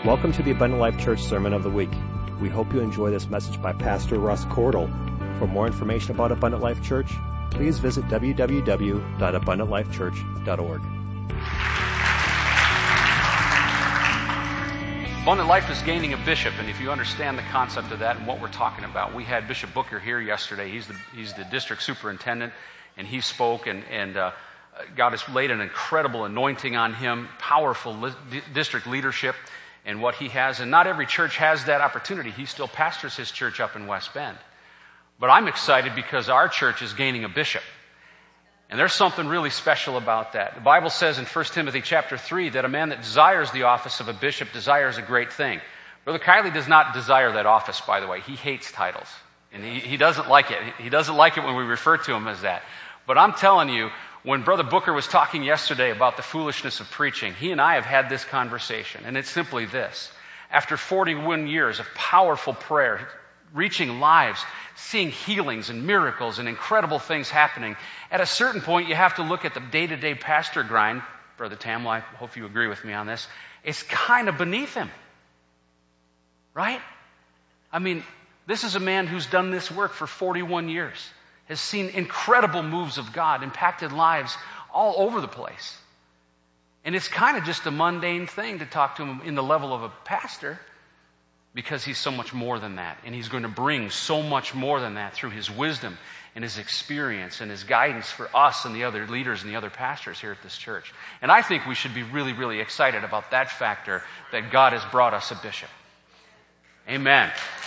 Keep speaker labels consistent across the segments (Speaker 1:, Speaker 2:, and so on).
Speaker 1: Welcome to the Abundant Life Church Sermon of the Week. We hope you enjoy this message by Pastor Russ Cordle. For more information about Abundant Life Church, please visit www.abundantlifechurch.org.
Speaker 2: Abundant Life is gaining a bishop, and if you understand the concept of that and what we're talking about, we had Bishop Booker here yesterday. He's the district superintendent, and he spoke, and God has laid an incredible anointing on him, powerful district leadership, and what he has. And not every church has that opportunity. He still pastors his church up in West Bend. But I'm excited because our church is gaining a bishop. And there's something really special about that. The Bible says in 1 Timothy chapter 3 that a man that desires the office of a bishop desires a great thing. Brother Kiley does not desire that office, by the way. He hates titles. And he doesn't like it. He doesn't like it when we refer to him as that. But I'm telling you, when Brother Booker was talking yesterday about the foolishness of preaching, he and I have had this conversation, and it's simply this. After 41 years of powerful prayer, reaching lives, seeing healings and miracles and incredible things happening, at a certain point you have to look at the day-to-day pastor grind. Brother Tamel, I hope you agree with me on this. It's kind of beneath him. Right? I mean, this is a man who's done this work for 41 years. Has seen incredible moves of God, impacted lives all over the place. And it's kind of just a mundane thing to talk to him in the level of a pastor because he's so much more than that. And he's going to bring so much more than that through his wisdom and his experience and his guidance for us and the other leaders and the other pastors here at this church. And I think we should be really, really excited about that factor that God has brought us a bishop. Amen.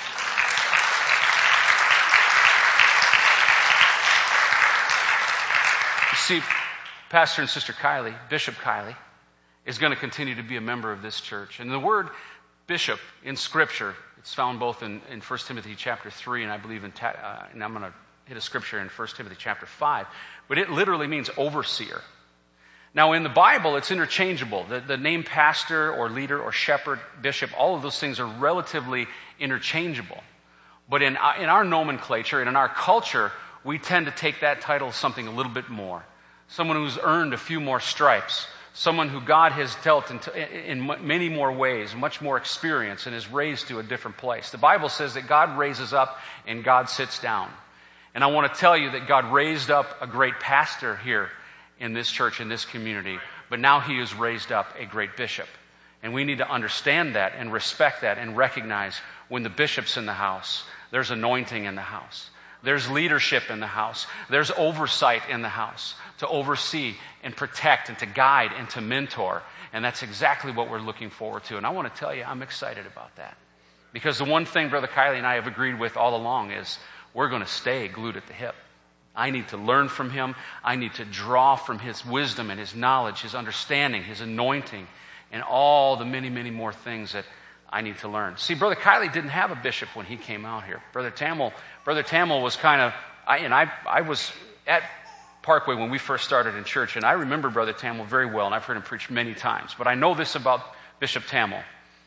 Speaker 2: See, Pastor and Sister Kiley, Bishop Kiley, is going to continue to be a member of this church. And the word bishop in Scripture, it's found both in 1 Timothy chapter 3 and I believe and I'm going to hit a scripture in 1 Timothy chapter 5. But it literally means overseer. Now in the Bible, it's interchangeable. The name pastor or leader or shepherd, bishop, all of those things are relatively interchangeable. But in our nomenclature and in our culture, we tend to take that title as something a little bit more. Someone who's earned a few more stripes. Someone who God has dealt in many more ways, much more experience, and is raised to a different place. The Bible says that God raises up and God sits down. And I want to tell you that God raised up a great pastor here in this church, in this community, but now He has raised up a great bishop. And we need to understand that and respect that and recognize when the bishop's in the house, there's anointing in the house. There's leadership in the house. There's oversight in the house to oversee and protect and to guide and to mentor. And that's exactly what we're looking forward to. And I want to tell you, I'm excited about that. Because the one thing Brother Kiley and I have agreed with all along is we're going to stay glued at the hip. I need to learn from him. I need to draw from his wisdom and his knowledge, his understanding, his anointing, and all the many, many more things that I need to learn. See, Brother Kiley didn't have a bishop when he came out here. Brother Tamel was kind of, I was at Parkway when we first started in church, and I remember Brother Tamel very well, and I've heard him preach many times. But I know this about Bishop Tamel.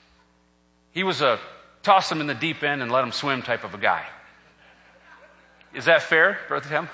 Speaker 2: He was a toss him in the deep end and let him swim type of a guy. Is that fair, Brother Tamel?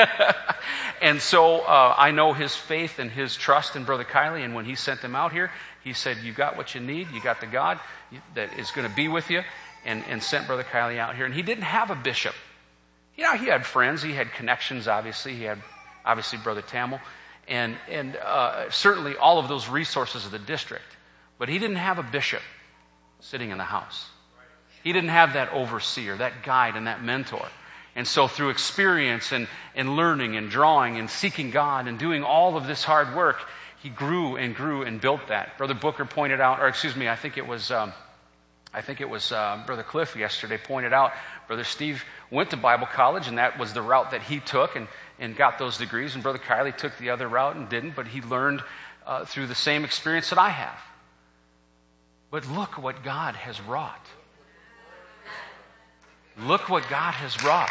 Speaker 2: And so I know his faith and his trust in Brother Kiley, and when he sent him out here, he said, you got what you need, you got the God that is going to be with you, and sent Brother Kiley out here. And he didn't have a bishop. You know, he had friends, he had connections, obviously. He had, obviously, Brother Tamel, and certainly all of those resources of the district. But he didn't have a bishop sitting in the house. He didn't have that overseer, that guide, and that mentor. And so through experience and learning and drawing and seeking God and doing all of this hard work, he grew and grew and built that. Brother Booker pointed out, or excuse me, I think it was Brother Cliff yesterday pointed out, Brother Steve went to Bible college, and that was the route that he took and got those degrees. And Brother Kiley took the other route and didn't, but he learned through the same experience that I have. But look what God has wrought. Look what God has wrought.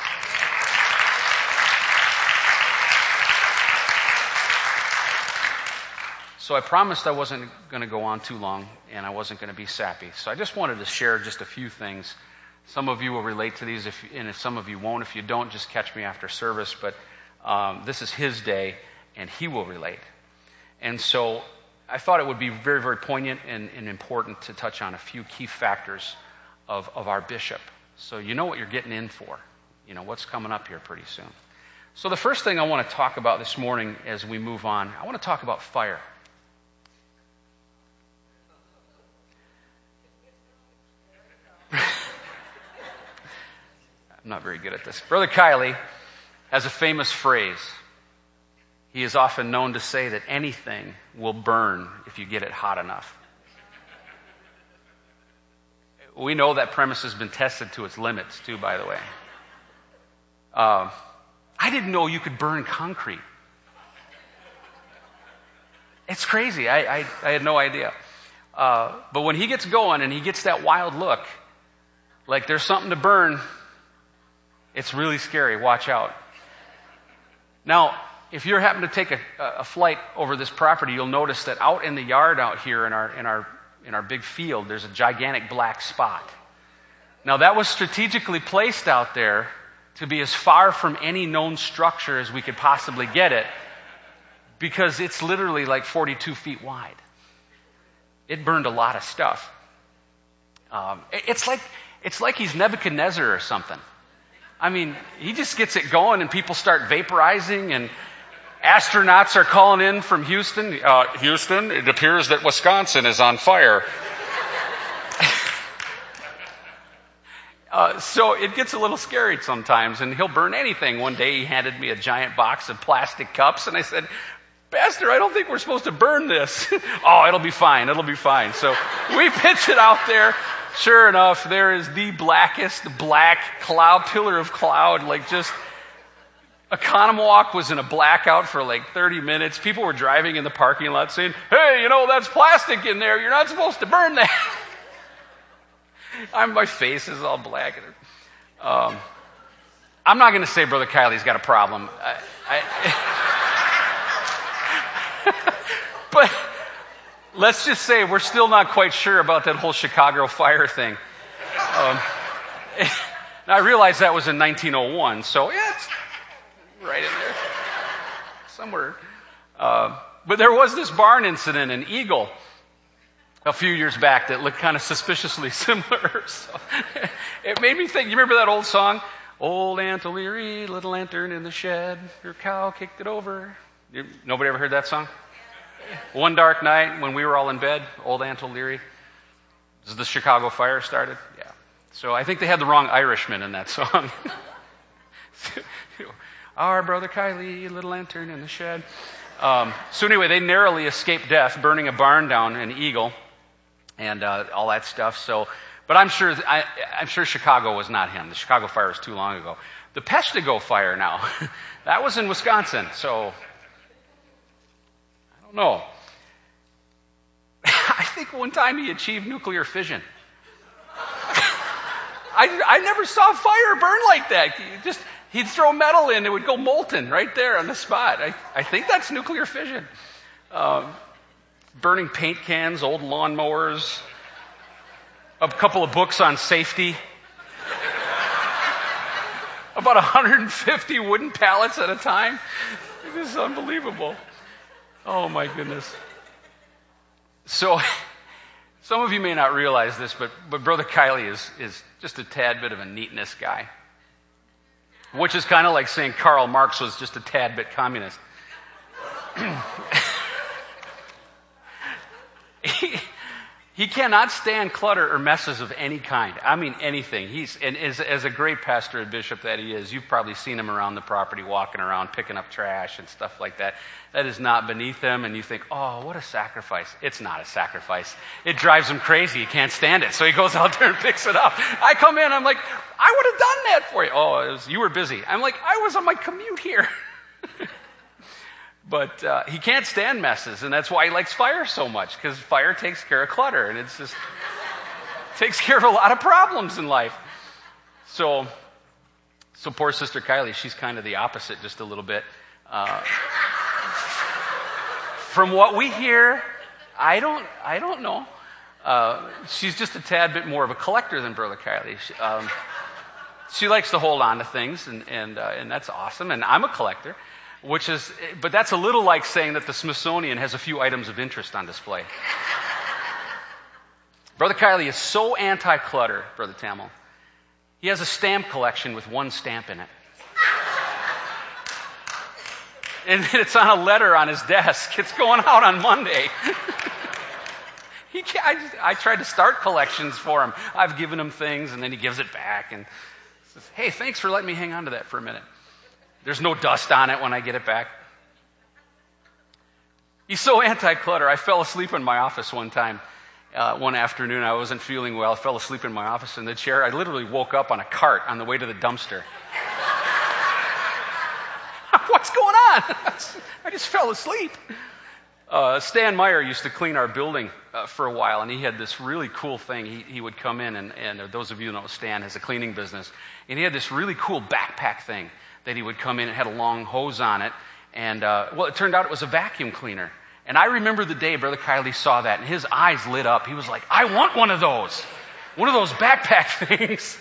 Speaker 2: So I promised I wasn't going to go on too long, and I wasn't going to be sappy. So I just wanted to share just a few things. Some of you will relate to these, and some of you won't. If you don't, just catch me after service. But this is his day, and he will relate. And so I thought it would be very, very poignant and important to touch on a few key factors of our bishop. So you know what you're getting in for. You know what's coming up here pretty soon. So the first thing I want to talk about this morning as we move on, I want to talk about fire. I'm not very good at this. Brother Kiley has a famous phrase. He is often known to say that anything will burn if you get it hot enough. We know that premise has been tested to its limits, too, by the way. I didn't know you could burn concrete. It's crazy. I had no idea. But when he gets going and he gets that wild look, like there's something to burn, it's really scary. Watch out. Now, if you happen to take a flight over this property, you'll notice that out in the yard out here in our big field, there's a gigantic black spot. Now, that was strategically placed out there to be as far from any known structure as we could possibly get it, because it's literally like 42 feet wide. It burned a lot of stuff. It's like he's Nebuchadnezzar or something. I mean, he just gets it going and people start vaporizing, and astronauts are calling in from Houston. Houston, it appears that Wisconsin is on fire. So it gets a little scary sometimes, and he'll burn anything. One day he handed me a giant box of plastic cups, and I said, Pastor, I don't think we're supposed to burn this. Oh, it'll be fine. It'll be fine. So we pitch it out there. Sure enough, there is the blackest black cloud, pillar of cloud, like just... Economwalk was in a blackout for like 30 minutes. People were driving in the parking lot saying, hey, you know, that's plastic in there. You're not supposed to burn that. My face is all black. I'm not going to say Brother Kiley's got a problem. But let's just say we're still not quite sure about that whole Chicago fire thing. I realize that was in 1901, so yeah, it's right in there somewhere. But there was this barn incident in Eagle a few years back that looked kind of suspiciously similar. So it made me think, you remember that old song? Old Aunt O'Leary, little lantern in the shed, her cow kicked it over. Nobody ever heard that song? One dark night when we were all in bed, old Aunt O'Leary. As the Chicago fire started? Yeah. So I think they had the wrong Irishman in that song. Our Brother Kiley, little lantern in the shed. So anyway, they narrowly escaped death, burning a barn down in Eagle, and all that stuff. So, but I'm sure Chicago was not him. The Chicago fire was too long ago. The Peshtigo fire now, that was in Wisconsin. So I don't know. I think one time he achieved nuclear fission. I never saw fire burn like that. He'd throw metal in, it would go molten right there on the spot. I think that's nuclear fission. Burning paint cans, old lawnmowers, a couple of books on safety, about 150 wooden pallets at a time. It is unbelievable. Oh my goodness. So, some of you may not realize this, but Brother Kiley is just a tad bit of a neatness guy. Which is kind of like saying Karl Marx was just a tad bit communist. He cannot stand clutter or messes of any kind. I mean anything. As a great pastor and bishop that he is, you've probably seen him around the property, walking around, picking up trash and stuff like that. That is not beneath him, and you think, oh, what a sacrifice. It's not a sacrifice. It drives him crazy. He can't stand it, so he goes out there and picks it up. I come in, I'm like, I would have done that for you. Oh, you were busy. I'm like, I was on my commute here. But he can't stand messes, and that's why he likes fire so much, because fire takes care of clutter, and it's just takes care of a lot of problems in life. So poor Sister Kiley, she's kind of the opposite just a little bit. From what we hear, I don't know. She's just a tad bit more of a collector than Brother Kiley. She likes to hold on to things, and that's awesome, and I'm a collector. But that's a little like saying that the Smithsonian has a few items of interest on display. Brother Kiley is so anti-clutter, Brother Tamil. He has a stamp collection with one stamp in it. And it's on a letter on his desk. It's going out on Monday. I tried to start collections for him. I've given him things, and then he gives it back and says, hey, thanks for letting me hang on to that for a minute. There's no dust on it when I get it back. He's so anti-clutter. I fell asleep in my office one time. One afternoon, I wasn't feeling well. I fell asleep in my office in the chair. I literally woke up on a cart on the way to the dumpster. What's going on? I just fell asleep. Stan Meyer used to clean our building for a while, and he had this really cool thing. He would come in, and those of you who know Stan has a cleaning business, and he had this really cool backpack thing that he would come in and had a long hose on it. And, it turned out it was a vacuum cleaner. And I remember the day Brother Kiley saw that, and his eyes lit up. He was like, I want one of those backpack things.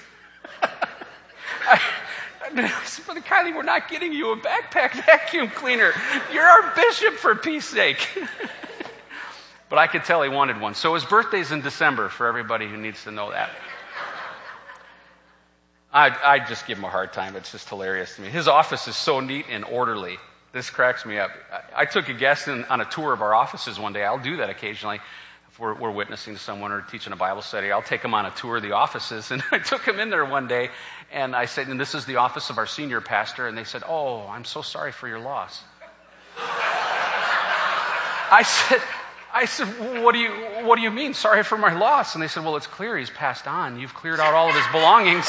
Speaker 2: I said, Brother Kiley, we're not getting you a backpack vacuum cleaner. You're our bishop, for peace sake. But I could tell he wanted one. So his birthday's in December, for everybody who needs to know that. I just give him a hard time. It's just hilarious to me. His office is so neat and orderly. This cracks me up. I took a guest on a tour of our offices one day. I'll do that occasionally. If we're witnessing to someone or teaching a Bible study, I'll take them on a tour of the offices. And I took him in there one day, and I said, and this is the office of our senior pastor. And they said, oh, I'm so sorry for your loss. I said, what do you mean, sorry for my loss? And they said, well, it's clear he's passed on. You've cleared out all of his belongings.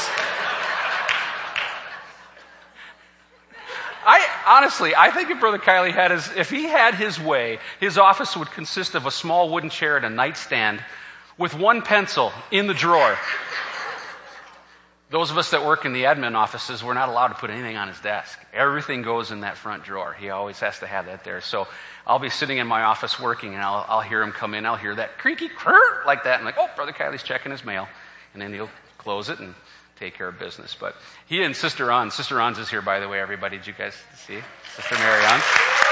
Speaker 2: I think if Brother Kiley if he had his way, his office would consist of a small wooden chair and a nightstand with one pencil in the drawer. Those of us that work in the admin offices, we're not allowed to put anything on his desk. Everything goes in that front drawer. He always has to have that there. So I'll be sitting in my office working, and I'll hear him come in. I'll hear that creaky crrr like that. And like, oh, Brother Kiley's checking his mail. And then he'll close it and take care of business. But he and Sister Ons is here, by the way, everybody. Did you guys see? Sister Mary Ons.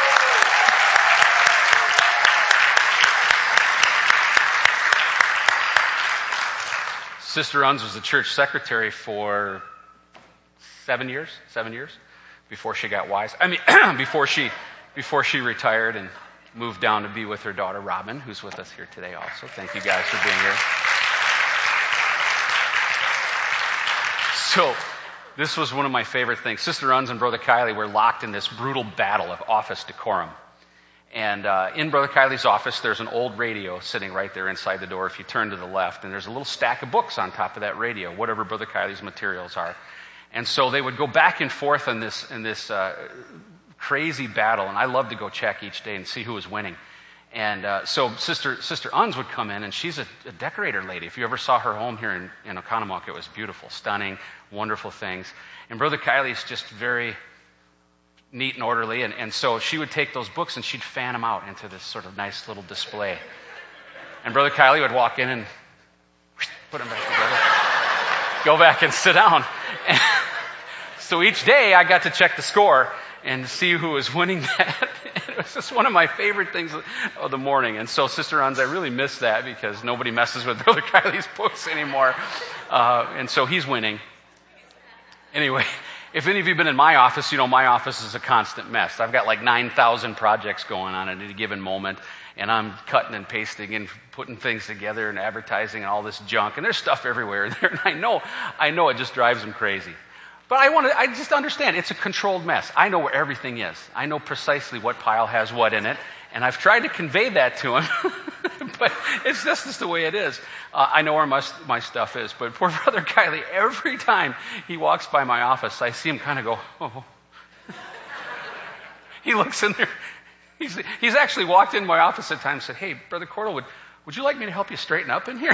Speaker 2: Sister Ons was the church secretary for 7 years before she got wise. Before she retired and moved down to be with her daughter Robin, who's with us here today also. Thank you guys for being here. So, this was one of my favorite things. Sister Uns and Brother Kiley were locked in this brutal battle of office decorum. And in Brother Kiley's office, there's an old radio sitting right there inside the door if you turn to the left. And there's a little stack of books on top of that radio, whatever Brother Kiley's materials are. And so they would go back and forth in this crazy battle. And I loved to go check each day and see who was winning. And so Sister Uns would come in, and she's a decorator lady. If you ever saw her home here in Oconomowoc, it was beautiful, stunning, wonderful things. And Brother Kiley's just very neat and orderly, and so she would take those books and she'd fan them out into this sort of nice little display. And Brother Kiley would walk in and put them back together, go back and sit down. And so each day I got to check the score and see who was winning that. It was just one of my favorite things of the morning. And so, Sister Uns, I really miss that because nobody messes with Brother Kiley's books anymore. And so he's winning. Anyway, if any of you have been in my office, you know my office is a constant mess. I've got like 9,000 projects going on at any given moment. And I'm cutting and pasting and putting things together and advertising and all this junk. And there's stuff everywhere there. And I know it just drives them crazy. But I just understand it's a controlled mess. I know where everything is. I know precisely what pile has what in it. And I've tried to convey that to him. But it's just the way it is. I know where my stuff is. But poor Brother Kiley, every time he walks by my office, I see him kind of go, oh. He looks in there. He's actually walked in my office at times and said, hey, Brother Cordell, would you like me to help you straighten up in here?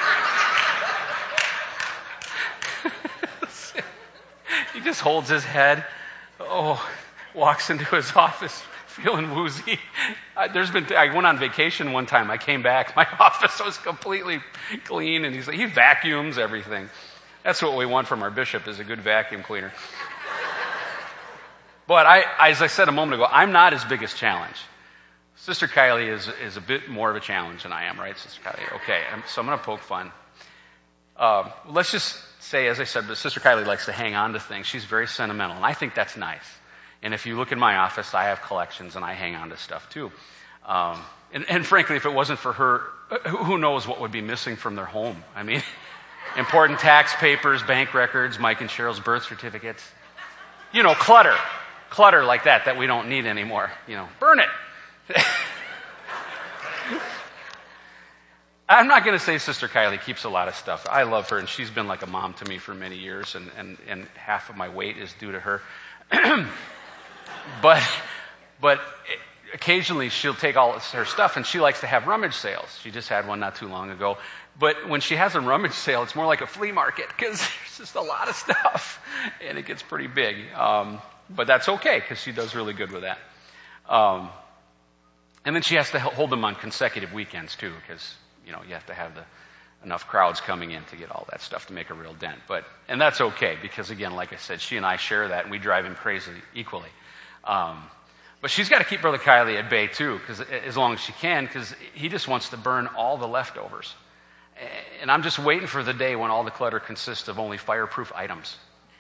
Speaker 2: He just holds his head, walks into his office feeling woozy. I went on vacation one time. I came back. My office was completely clean, and he vacuums everything. That's what we want from our bishop, is a good vacuum cleaner. But as I said a moment ago, I'm not his biggest challenge. Sister Kylie is a bit more of a challenge than I am, right, Sister Kylie? Okay, so I'm going to poke fun. Let's just say, as I said, but Sister Kylie likes to hang on to things. She's very sentimental, and I think that's nice. And if you look in my office, I have collections, and I hang on to stuff too. And frankly, if it wasn't for her, who knows what would be missing from their home? I mean, important tax papers, bank records, Mike and Cheryl's birth certificates. Clutter like that we don't need anymore. Burn it. I'm not going to say Sister Kylie keeps a lot of stuff. I love her, and she's been like a mom to me for many years, and half of my weight is due to her. But occasionally she'll take all her stuff, and she likes to have rummage sales. She just had one not too long ago. But when she has a rummage sale, it's more like a flea market because there's just a lot of stuff, and it gets pretty big. But that's okay because she does really good with that. And then she has to hold them on consecutive weekends too because you have to have enough crowds coming in to get all that stuff to make a real dent. And that's okay because, again, like I said, she and I share that, and we drive him crazy equally. But she's got to keep Brother Kylie at bay too, because as long as she can, because he just wants to burn all the leftovers. And I'm just waiting for the day when all the clutter consists of only fireproof items.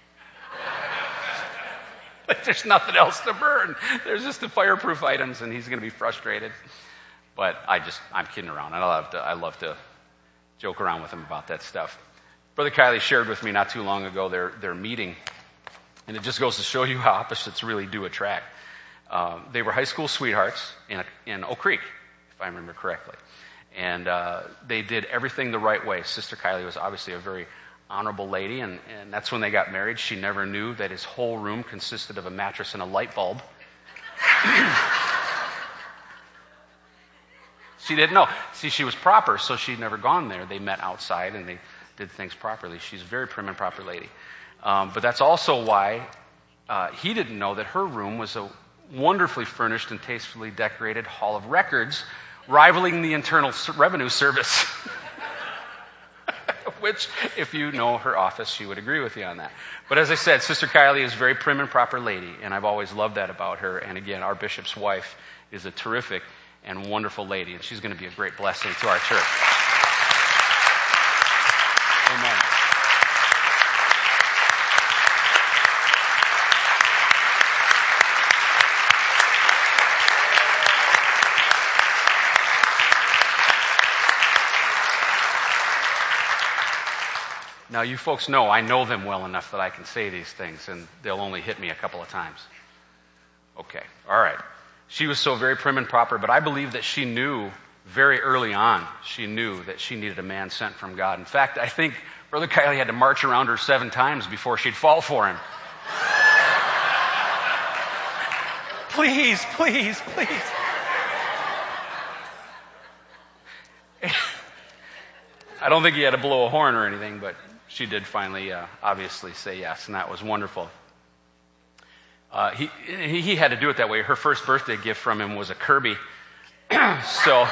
Speaker 2: Like there's nothing else to burn. There's just the fireproof items, and he's going to be frustrated. But I'm kidding around. I love to joke around with him about that stuff. Brother Kylie shared with me not too long ago their meeting, and it just goes to show you how opposites really do attract. They were high school sweethearts in Oak Creek, if I remember correctly. And they did everything the right way. Sister Kylie was obviously a very honorable lady, and that's when they got married. She never knew that his whole room consisted of a mattress and a light bulb. She didn't know. See, she was proper, so she'd never gone there. They met outside, and they did things properly. She's a very prim and proper lady. But that's also why he didn't know that her room was a wonderfully furnished and tastefully decorated hall of records, rivaling the Internal Revenue Service. Which, if you know her office, she would agree with you on that. But as I said, Sister Kylie is a very prim and proper lady, and I've always loved that about her. And again, our bishop's wife is a terrific and wonderful lady, and she's going to be a great blessing to our church. Amen. Now, you folks know I know them well enough that I can say these things, and they'll only hit me a couple of times. Okay, all right. She was so very prim and proper, but I believe that she knew very early on, she knew that she needed a man sent from God. In fact, I think Brother Kylie had to march around her 7 times before she'd fall for him. Please, please, please. I don't think he had to blow a horn or anything, but she did finally obviously say yes, and that was wonderful. He had to do it that way. Her first birthday gift from him was a Kirby. So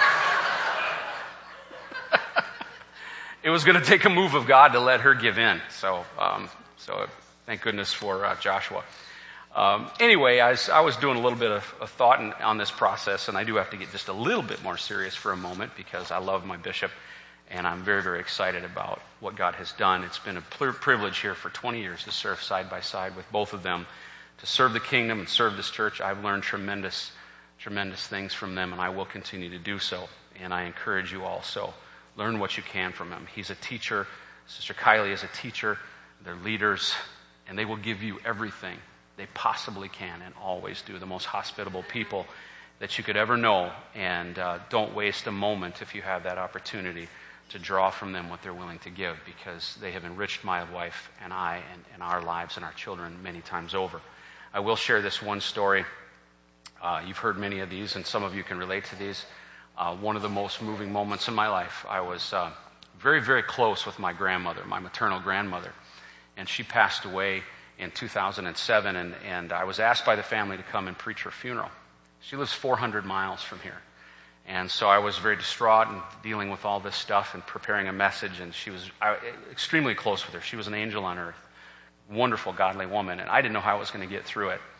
Speaker 2: it was going to take a move of God to let her give in. So thank goodness for Joshua. Anyway, I was doing a little bit of thought on this process, and I do have to get just a little bit more serious for a moment because I love my bishop, and I'm very, very excited about what God has done. It's been a privilege here for 20 years to serve side by side with both of them, to serve the kingdom and serve this church. I've learned tremendous, tremendous things from them, and I will continue to do so. And I encourage you also, learn what you can from him. He's a teacher. Sister Kylie is a teacher. They're leaders, and they will give you everything they possibly can and always do. The most hospitable people that you could ever know, and don't waste a moment if you have that opportunity to draw from them what they're willing to give, because they have enriched my wife and I and our lives and our children many times over. I will share this one story. You've heard many of these, and some of you can relate to these. One of the most moving moments in my life, I was very, very close with my grandmother, my maternal grandmother, and she passed away in 2007, and I was asked by the family to come and preach her funeral. She lives 400 miles from here. And so I was very distraught and dealing with all this stuff and preparing a message, and she was extremely close with her. She was an angel on earth, wonderful, godly woman, and I didn't know how I was going to get through it.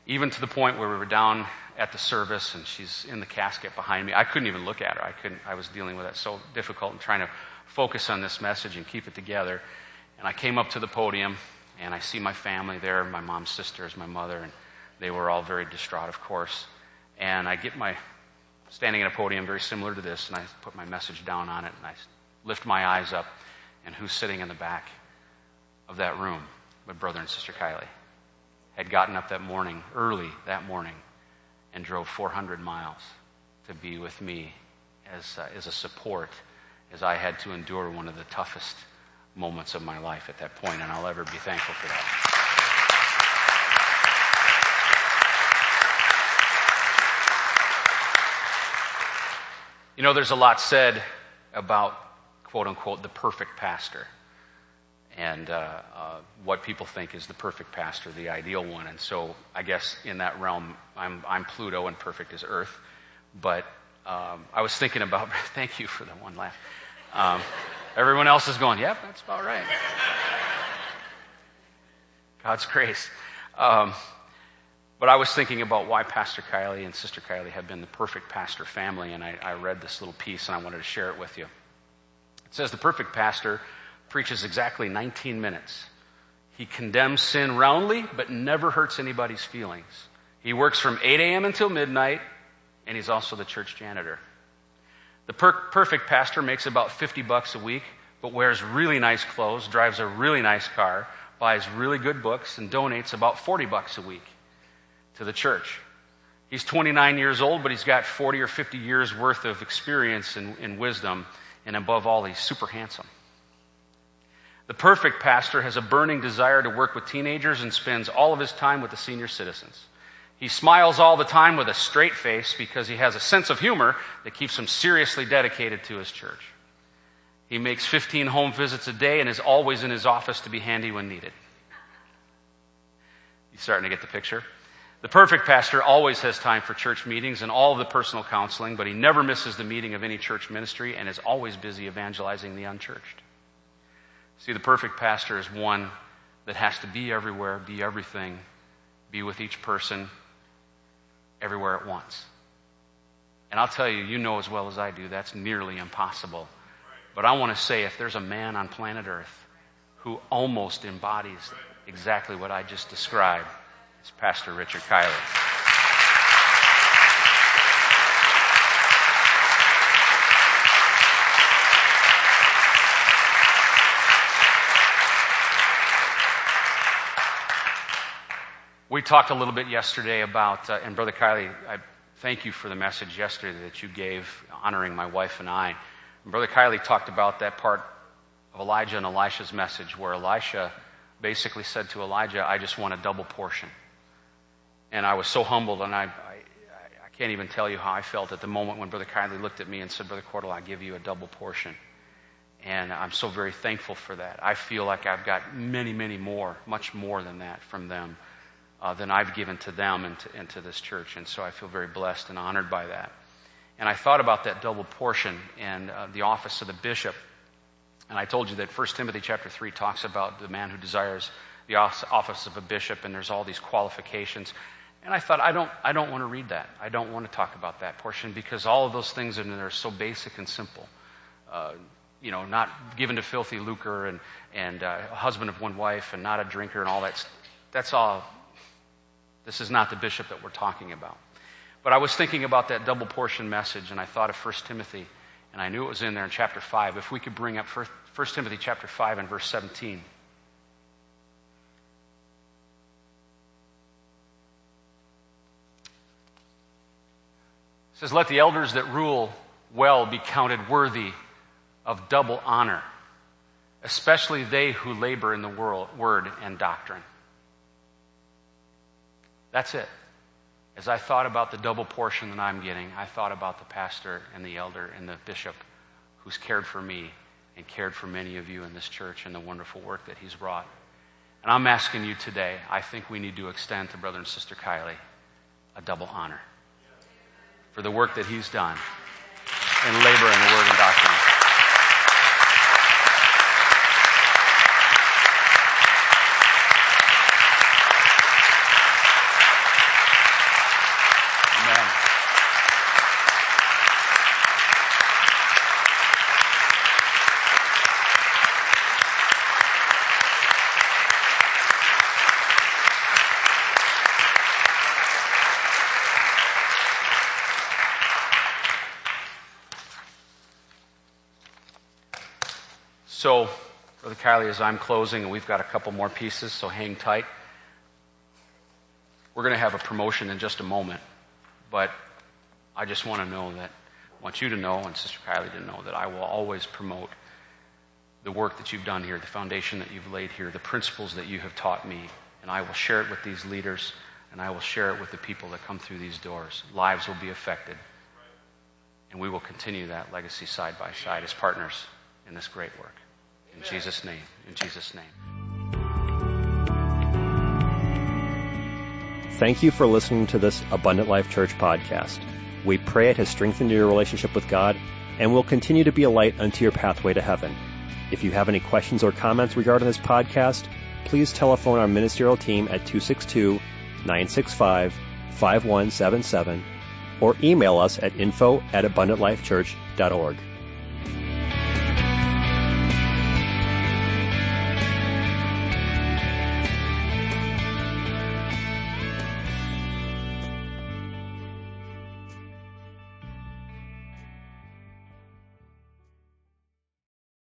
Speaker 2: even to the point where we were down at the service and she's in the casket behind me. I couldn't even look at her. I was dealing with that so difficult and trying to focus on this message and keep it together. And I came up to the podium and I see my family there, my mom's sisters, my mother, and they were all very distraught, of course. And I get standing at a podium very similar to this, and I put my message down on it, and I lift my eyes up, and who's sitting in the back of that room? My brother and sister Kylie had gotten up that morning, early that morning, and drove 400 miles to be with me as a support, as I had to endure one of the toughest moments of my life at that point, and I'll ever be thankful for that. You know, there's a lot said about, quote unquote, the perfect pastor, and what people think is the perfect pastor, the ideal one. And so I guess in that realm, I'm Pluto and perfect is Earth. But I was thinking about, thank you for the one laugh. Everyone else is going, yep, that's about right. God's grace. But I was thinking about why Pastor Kylie and Sister Kylie have been the perfect pastor family, and I read this little piece, and I wanted to share it with you. It says, the perfect pastor preaches exactly 19 minutes. He condemns sin roundly, but never hurts anybody's feelings. He works from 8 a.m. until midnight, and he's also the church janitor. The perfect pastor makes about $50 a week, but wears really nice clothes, drives a really nice car, buys really good books, and donates about $40 a week to the church. He's 29 years old, but he's got 40 or 50 years worth of experience and wisdom, and above all, he's super handsome. The perfect pastor has a burning desire to work with teenagers and spends all of his time with the senior citizens. He smiles all the time with a straight face because he has a sense of humor that keeps him seriously dedicated to his church. He makes 15 home visits a day and is always in his office to be handy when needed. You starting to get the picture? The perfect pastor always has time for church meetings and all of the personal counseling, but he never misses the meeting of any church ministry and is always busy evangelizing the unchurched. See, the perfect pastor is one that has to be everywhere, be everything, be with each person everywhere at once. And I'll tell you, you know as well as I do, that's nearly impossible. But I want to say, if there's a man on planet Earth who almost embodies exactly what I just described, it's Pastor Richard Kylie. We talked a little bit yesterday about, and Brother Kylie, I thank you for the message yesterday that you gave honoring my wife and I. And Brother Kylie talked about that part of Elijah and Elisha's message where Elisha basically said to Elijah, I just want a double portion. And I was so humbled, and I can't even tell you how I felt at the moment when Brother Kylie looked at me and said, Brother Cordell, I give you a double portion. And I'm so very thankful for that. I feel like I've got many, many more, much more than that from them. Than I've given to them and to this church. And so I feel very blessed and honored by that. And I thought about that double portion and the office of the bishop. And I told you that 1 Timothy chapter 3 talks about the man who desires the office of a bishop, and there's all these qualifications. And I thought, I don't want to read that. I don't want to talk about that portion because all of those things in there are so basic and simple. Not given to filthy lucre and a husband of one wife and not a drinker and all that. That's all. This is not the bishop that we're talking about. But I was thinking about that double portion message, and I thought of 1 Timothy, and I knew it was in there in chapter 5. If we could bring up 1 Timothy chapter 5 and verse 17. It says, let the elders that rule well be counted worthy of double honor, especially they who labor in the word and doctrine. That's it. As I thought about the double portion that I'm getting, I thought about the pastor and the elder and the bishop who's cared for me and cared for many of you in this church and the wonderful work that he's wrought. And I'm asking you today, I think we need to extend to Brother and Sister Kylie a double honor for the work that he's done in labor in the word and doctrine. So, Brother Kiley, as I'm closing, and we've got a couple more pieces, so hang tight. We're going to have a promotion in just a moment, but I just want you to know, and Sister Kiley to know, that I will always promote the work that you've done here, the foundation that you've laid here, the principles that you have taught me, and I will share it with these leaders, and I will share it with the people that come through these doors. Lives will be affected, and we will continue that legacy side by side as partners in this great work. In Jesus' name, in Jesus' name.
Speaker 1: Thank you for listening to this Abundant Life Church podcast. We pray it has strengthened your relationship with God and will continue to be a light unto your pathway to heaven. If you have any questions or comments regarding this podcast, please telephone our ministerial team at 262-965-5177 or email us at info@abundantlifechurch.org.